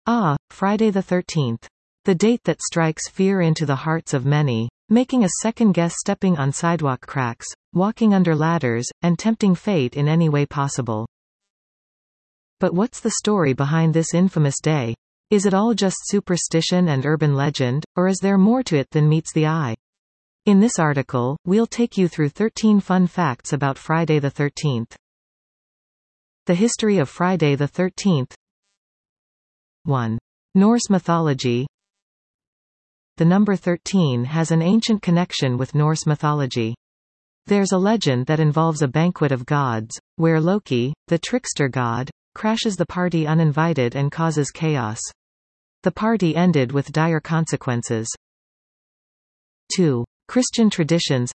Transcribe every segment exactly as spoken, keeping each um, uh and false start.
Ah, Friday the thirteenth. The date that strikes fear into the hearts of many, making a second guess stepping on sidewalk cracks, walking under ladders, and tempting fate in any way possible. But what's the story behind this infamous day? Is it all just superstition and urban legend, or is there more to it than meets the eye? In this article, we'll take you through thirteen fun facts about Friday the thirteenth. The history of Friday the thirteenth. one. Norse mythology. The number thirteen has an ancient connection with Norse mythology. There's a legend that involves a banquet of gods, where Loki, the trickster god, crashes the party uninvited and causes chaos. The party ended with dire consequences. two. Christian traditions.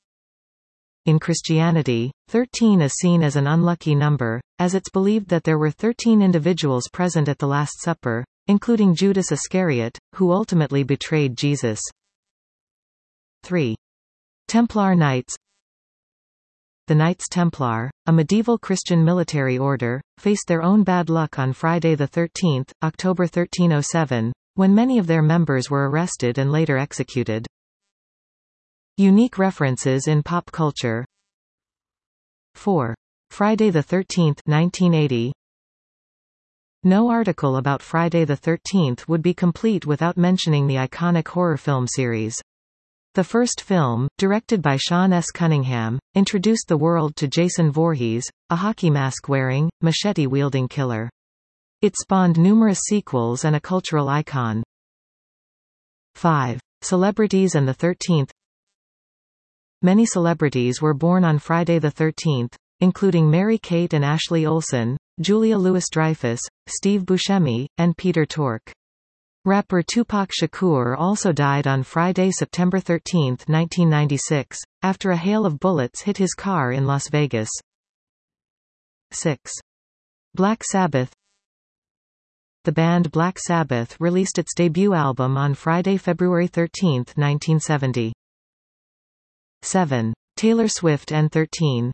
In Christianity, thirteen is seen as an unlucky number, as it's believed that there were thirteen individuals present at the Last Supper, including Judas Iscariot, who ultimately betrayed Jesus. three. Templar Knights. The Knights Templar, a medieval Christian military order, faced their own bad luck on Friday the thirteenth, October thirteen oh seven, when many of their members were arrested and later executed. Unique references in pop culture. four. Friday the thirteenth, nineteen eighty. No article about Friday the thirteenth would be complete without mentioning the iconic horror film series. The first film, directed by Sean S. Cunningham, introduced the world to Jason Voorhees, a hockey mask-wearing, machete-wielding killer. It spawned numerous sequels and a cultural icon. five. Celebrities and the thirteenth. Many celebrities were born on Friday the thirteenth, including Mary-Kate and Ashley Olsen, Julia Louis-Dreyfus, Steve Buscemi, and Peter Tork. Rapper Tupac Shakur also died on Friday, September thirteenth, nineteen ninety-six, after a hail of bullets hit his car in Las Vegas. six. Black Sabbath. The band Black Sabbath released its debut album on Friday, February thirteenth, nineteen seventy. seven. Taylor Swift and thirteen.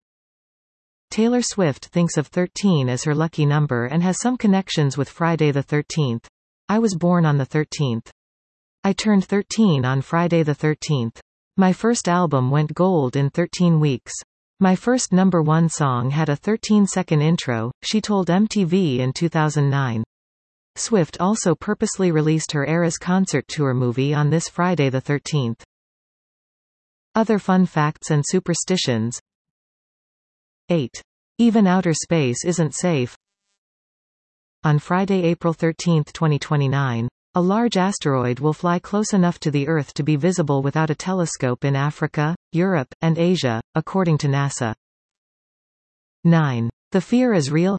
Taylor Swift thinks of thirteen as her lucky number and has some connections with Friday the thirteenth. I was born on the thirteenth. I turned thirteen on Friday the thirteenth. My first album went gold in thirteen weeks. My first number one song had a thirteen second intro, she told M T V in two thousand nine. Swift also purposely released her Eras concert tour movie on this Friday the thirteenth. Other fun facts and superstitions. eight. Even outer space isn't safe. On Friday, April thirteenth, twenty twenty-nine, a large asteroid will fly close enough to the Earth to be visible without a telescope in Africa, Europe, and Asia, according to NASA. nine. The fear is real.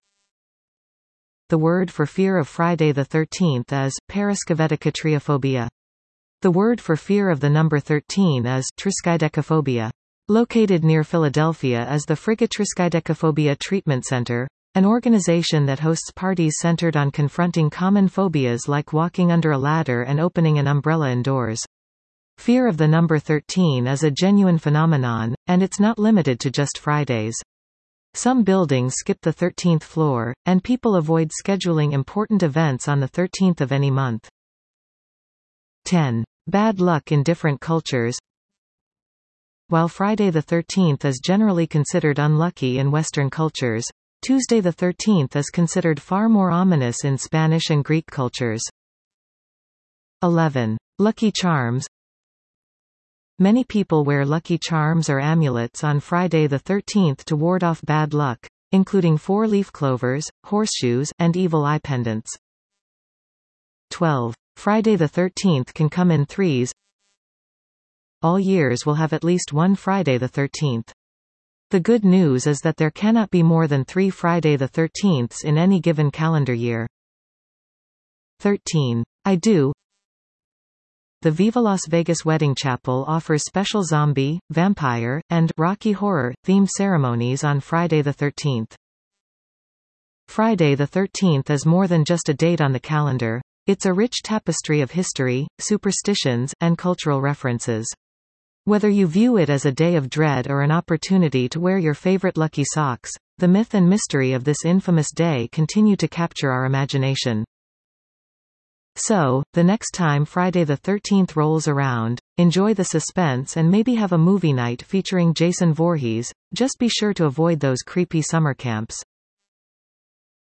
The word for fear of Friday the thirteenth is paraskevedecatriophobia. The word for fear of the number thirteen is triskaidekaphobia. Located near Philadelphia is the Frigga Triskaidekaphobia Treatment Center, an organization that hosts parties centered on confronting common phobias like walking under a ladder and opening an umbrella indoors. Fear of the number thirteen is a genuine phenomenon, and it's not limited to just Fridays. Some buildings skip the thirteenth floor, and people avoid scheduling important events on the thirteenth of any month. ten. Bad luck in different cultures. While Friday the thirteenth is generally considered unlucky in Western cultures, Tuesday the thirteenth is considered far more ominous in Spanish and Greek cultures. eleven. Lucky charms. Many people wear lucky charms or amulets on Friday the thirteenth to ward off bad luck, including four-leaf clovers, horseshoes, and evil eye pendants. twelve. Friday the thirteenth can come in threes. All years will have at least one Friday the thirteenth. The good news is that there cannot be more than three Friday the thirteenths in any given calendar year. thirteen. I do. The Viva Las Vegas Wedding Chapel offers special zombie, vampire, and Rocky Horror themed ceremonies on Friday the thirteenth. Friday the thirteenth is more than just a date on the calendar. It's a rich tapestry of history, superstitions, and cultural references. Whether you view it as a day of dread or an opportunity to wear your favorite lucky socks, the myth and mystery of this infamous day continue to capture our imagination. So, the next time Friday the thirteenth rolls around, enjoy the suspense and maybe have a movie night featuring Jason Voorhees. Just be sure to avoid those creepy summer camps.